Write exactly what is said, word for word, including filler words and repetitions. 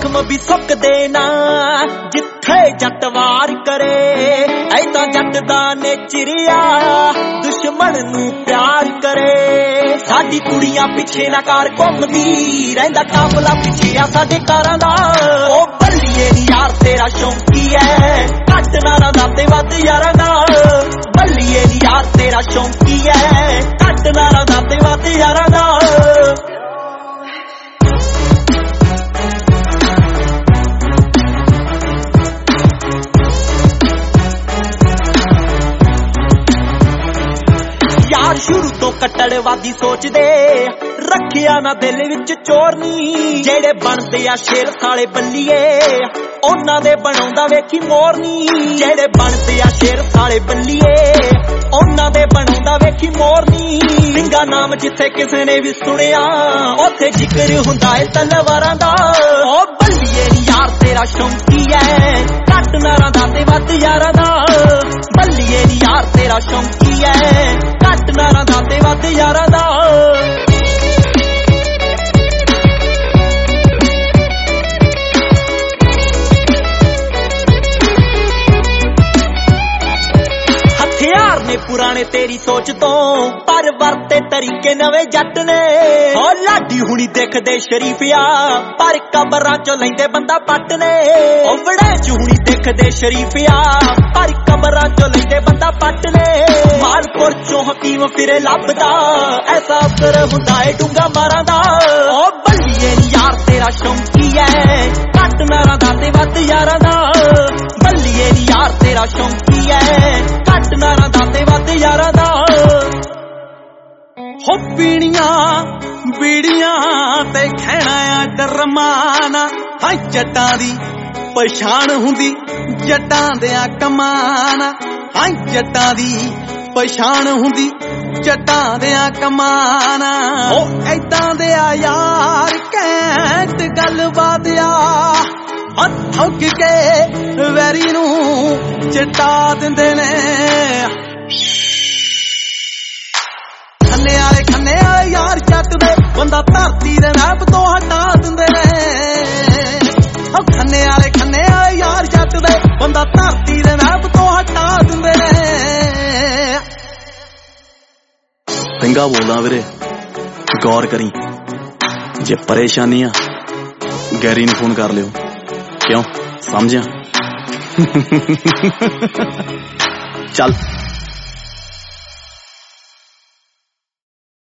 ਜ਼ਖਮ ਵੀ ਸੁੱਕਦੇ ਨਾ ਜਿੱਥੇ ਜੱਟ ਵਾਰ ਕਰੇ। ਐ ਤਾਂ ਜੱਟ ਦਾ ਨੇਚਰਿਆ ਦੁਸ਼ਮਣ ਨੂੰ ਪਿਆਰ ਕਰੇ। ਸਾਡੀ ਕੁੜੀਆਂ ਪਿੱਛੇ ਨਾ ਕਾਰ ਘੁੰਮਦੀ ਰਹਿੰਦਾ ਕਾਫਲਾ ਪਿੱਛੇ ਆ ਸਾਡੇ ਕਾਰਾਂ ਦਾ। ਉਹ ਬੱਲੀਏ ਨੀ ਯਾਰ ਤੇਰਾ ਸ਼ੌਂਕੀ ਐ ਘੱਟ ਨਾਰਾ ਦਾ ਤੇ ਵੱਧ ਯਾਰਾਂ ਦਾ। ਬੱਲੀਏ ਨੀ ਯਾਰ ਤੇਰਾ ਸ਼ੌਂਕੀ ਐ ਘੱਟ ਨਾਰਾ ਦਾ ਤੇ ਵੱਧ ਯਾਰਾਂ ਦਾ। ਯਾਰ ਸ਼ੁਰੂ ਤੋਂ ਕੱਟੜਵਾਦੀ ਸੋਚਦੇ ਰੱਖਿਆ ਨਾ ਦਿਲ ਵਿੱਚ ਚੋਰ ਨੀ। ਜਿਹੜੇ ਬਣਦੇ ਆ ਸ਼ੇਰ ਸਾਲੇ ਬੱਲੀਏ ਉਹਨਾਂ ਦੇ ਬਣਾਉਂਦਾ ਵੇਖੀ ਮੋਰ ਨੀ। ਜਿਹੜੇ ਬਣਦੇ ਆ ਸ਼ੇਰ ਸਾਲੇ ਬੱਲੀਏ ਉਹਨਾਂ ਦੇ ਬਣਾਉਂਦਾ ਵੇਖੀ ਮੋਰ ਨੀ। ਸਿੰਘਾ ਨਾਮ ਜਿੱਥੇ ਕਿਸੇ ਨੇ ਵੀ ਸੁਣਿਆ ਉੱਥੇ ਜ਼ਿਕਰ ਹੁੰਦਾ ਏ ਤਲਵਾਰਾਂ ਦਾ। ਉਹ ਬੱਲੀਏ ਨੀ ਯਾਰ ਤੇਰਾ ਸ਼ੌਂਕੀ ਐ ਘੱਟ ਨਾਰਾਂ ਦਾ ਤੇ ਵੱਧ ਯਾਰਾਂ ਦਾ। ਬੱਲੀਏ ਨੀ ਯਾਰ ਤੇਰਾ ਸ਼ੌਂਕੀ ਐ ਘੱਟ ਨਾਰਾਂ ਦਾ ਤੇ ਵੱਧ ਯਾਰਾਂ ਦਾ। ਹਥਿਆਰ ਨੇ ਪੁਰਾਣੇ ਤੇਰੀ ਸੋਚ ਤੋਂ ਪਰ ਵਰਤੇ ਤਰੀਕੇ ਨਵੇਂ ਜੱਟ ਨੇ। ਹੋ ਲਾਡੀ ਹੁਣੀ ਦੇਖਦੇ ਸ਼ਰੀਫਿਆ ਪਰ ਕਬਰਾਂ ਚੋਂ ਲੈਂਦੇ ਬੰਦਾ ਪੱਟ ਨੇ। ਉਹ ਵੜੈਚ ਹੁਣੀ ਦੇਖਦੇ ਸ਼ਰੀਫਿਆ ਪਰ ਕਬਰਾਂ ਚੋਂ ਲੈਂਦੇ ਬੰਦਾ ਪੱਟ ਨੇ। ਮਾਲਪੁਰ ਚੋਂ ਹਕੀਮ ਫਿਰੇ ਲੱਭਦਾ ਐਸਾ ਅਸਰ ਹੁੰਦਾ ਏ ਡੂੰਗਾ ਮਾਰਾਂ ਦਾ। ਉਹ ਬੱਲੀਏ ਨੀ ਯਾਰ ਤੇਰਾ ਸ਼ੌਂਕੀ ਐ ਘੱਟ ਨਾਰਾਂ ਦਾ ਤੇ ਵੱਧ ਯਾਰਾਂ ਦਾ। ਬੱਲੀਏ ਨੀ ਯਾਰ ਤੇਰਾ ਸ਼ੌਂਕੀ ਐ ਘੱਟ ਨਾਰਾਂ ਦਾ ਤੇ ਵੱਧ ਯਾਰਾਂ ਦਾ। ਹੋ ਪੀਣੀਆਂ ਬੀੜੀਆਂ ਤੇ ਖਹਿਣਾ ਆ ਡਰਮਾਨਾ। ਹਾਂ ਜੱਟਾਂ ਦੀ ਪਛਾਣ ਹੁੰਦੀ ਜੱਟਾਂ ਦਿਆਂ ਕਮਾਨਾ। ਹਾਂ ਜੱਟਾਂ ਦੀ ਪਛਾਣ ਹੁੰਦੀ ਜੱਟਾਂ ਦਿਆਂ ਕਮਾਨਾ। ਉਹ ਏਦਾਂ ਦੇ ਆ ਯਾਰ ਘੈਂਟ ਗੱਲਬਾਤ ਆ ਠੁੱਕ ਕੇ ਵੈਰੀ ਨੂੰ ਚਿੱਟਾ ਦਿੰਦੇ ਨੇ। ਖੰਨੇ ਵਾਲੇ ਖੰਨੇ ਵਾਲੇ ਯਾਰ ਜੱਟ ਦੇ ਬੰਦਾ ਧਰਤੀ ਦੇ ਨਾਪ ਤੋਂ ਹਟਾ ਦਿੰਦੇ ਨੇ। ਉਹ ਖੰਨੇ ਵਾਲੇ ਖੰਨੇ ਵਾਲੇ ਯਾਰ ਜੱਟ ਦੇ ਬੰਦਾ ਧਰਤੀ ਦੇ ਨਾਪ ਤੋਂ ਹਟਾ ਦਿੰਦੇ ਨੇ। ਸਿੰਘਾ ਬੋਲਦਾ ਵੀਰੇ ਗੌਰ ਕਰੀ ਜੇ ਪਰੇਸ਼ਾਨੀ ਆ ਗੈਰੀ ਨੂੰ ਫੋਨ ਕਰ ਲਿਓ। ਕਿਉਂ ਸਮਝਿਆ? ਚੱਲ